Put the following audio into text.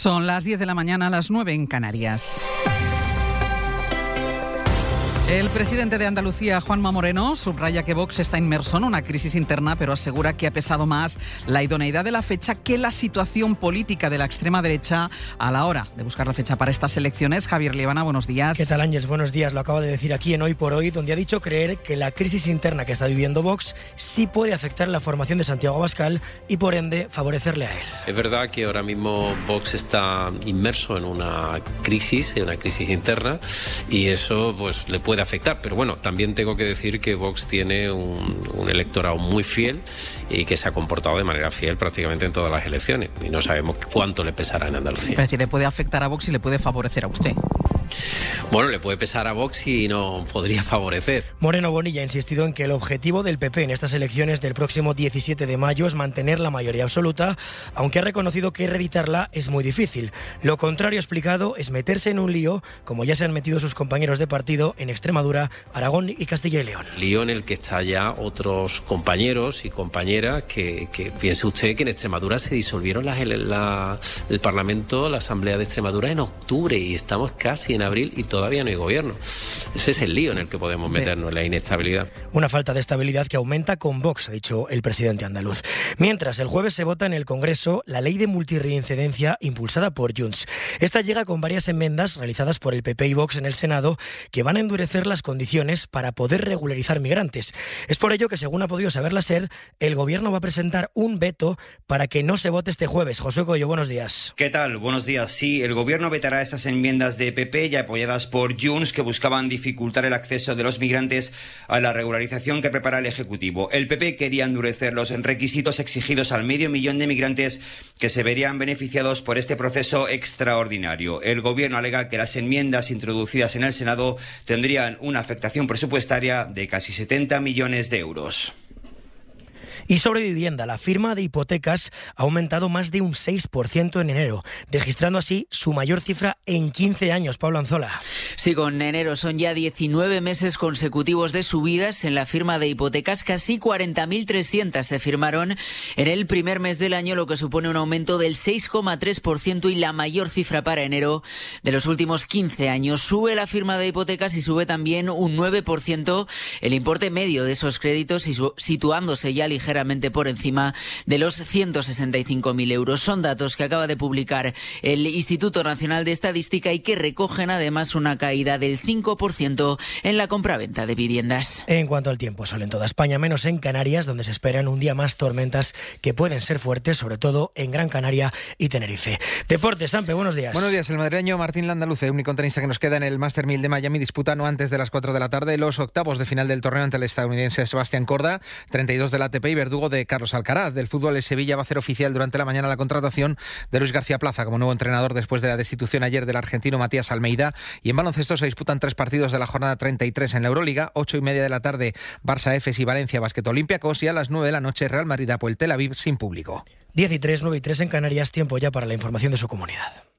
Son las 10 de la mañana, las 9 en Canarias. El presidente de Andalucía, Juanma Moreno, subraya que Vox está inmerso en una crisis interna, pero asegura que ha pesado más la idoneidad de la fecha que la situación política de la extrema derecha a la hora de buscar la fecha para estas elecciones. Javier Liebana, buenos días. ¿Qué tal, Ángeles? Buenos días. Lo acaba de decir aquí en Hoy por Hoy, donde ha dicho creer que la crisis interna que está viviendo Vox sí puede afectar la formación de Santiago Abascal y, por ende, favorecerle a él. Es verdad que ahora mismo Vox está inmerso en una crisis interna, y eso pues le puede afectar, pero bueno, también tengo que decir que Vox tiene un electorado muy fiel y que se ha comportado de manera fiel prácticamente en todas las elecciones, y no sabemos cuánto le pesará en Andalucía. Es decir, le puede afectar a Vox y le puede favorecer a usted. Bueno, le puede pesar a Vox y no podría favorecer. Moreno Bonilla ha insistido en que el objetivo del PP en estas elecciones del próximo 17 de mayo es mantener la mayoría absoluta, aunque ha reconocido que reeditarla es muy difícil. Lo contrario, ha explicado, es meterse en un lío, como ya se han metido sus compañeros de partido en Extremadura, Aragón y Castilla y León. Lío en el que está ya otros compañeros y compañeras que piense usted que en Extremadura se disolvieron el Parlamento, la Asamblea de Extremadura en octubre, y estamos casi en abril y todavía no hay gobierno. Ese es el lío en el que podemos meternos, la inestabilidad. Una falta de estabilidad que aumenta con Vox, ha dicho el presidente andaluz. Mientras, el jueves se vota en el Congreso la ley de multirreincidencia impulsada por Junts. Esta llega con varias enmiendas realizadas por el PP y Vox en el Senado que van a endurecer las condiciones para poder regularizar migrantes. Es por ello que, según ha podido saber la SER, el Gobierno va a presentar un veto para que no se vote este jueves. José Coello, buenos días. ¿Qué tal? Buenos días. Sí, el Gobierno vetará esas enmiendas de PP ya apoyadas por Junts que buscaban dificultar el acceso de los migrantes a la regularización que prepara el Ejecutivo. El PP quería endurecer los requisitos exigidos al 500.000 de migrantes que se verían beneficiados por este proceso extraordinario. El Gobierno alega que las enmiendas introducidas en el Senado tendrían una afectación presupuestaria de casi 70 millones de euros. Y sobre vivienda, la firma de hipotecas ha aumentado más de un 6% en enero, registrando así su mayor cifra en 15 años. Pablo Anzola. Sí, con enero son ya 19 meses consecutivos de subidas en la firma de hipotecas. Casi 40.300 se firmaron en el primer mes del año, lo que supone un aumento del 6,3% y la mayor cifra para enero de los últimos 15 años. Sube la firma de hipotecas y sube también un 9% el importe medio de esos créditos, situándose ya ligeramente por encima de los 165.000 euros. Son datos que acaba de publicar el Instituto Nacional de Estadística y que recogen además una caída del 5% en la compraventa de viviendas. En cuanto al tiempo, sol en toda España, menos en Canarias, donde se esperan un día más tormentas que pueden ser fuertes, sobre todo en Gran Canaria y Tenerife. Deportes, Sampe, buenos días. Buenos días. El madrileño Martín Landaluce, único tenista que nos queda en el Master 1000 de Miami, disputa no antes de las 4 de la tarde los octavos de final del torneo ante el estadounidense Sebastián Corda, 32 del ATP y verdugo de Carlos Alcaraz. Del fútbol, el Sevilla va a hacer oficial durante la mañana la contratación de Luis García Plaza como nuevo entrenador después de la destitución ayer del argentino Matías Almeida. Y en baloncesto se disputan 3 partidos de la jornada 33 en la Euroliga. 8:30 de la tarde, Barça Efes y Valencia Basket Olympiacos, y a las 9 de la noche Real Madrid Apoel Tel Aviv sin público. 10:03, 9:03 en Canarias. Tiempo ya para la información de su comunidad.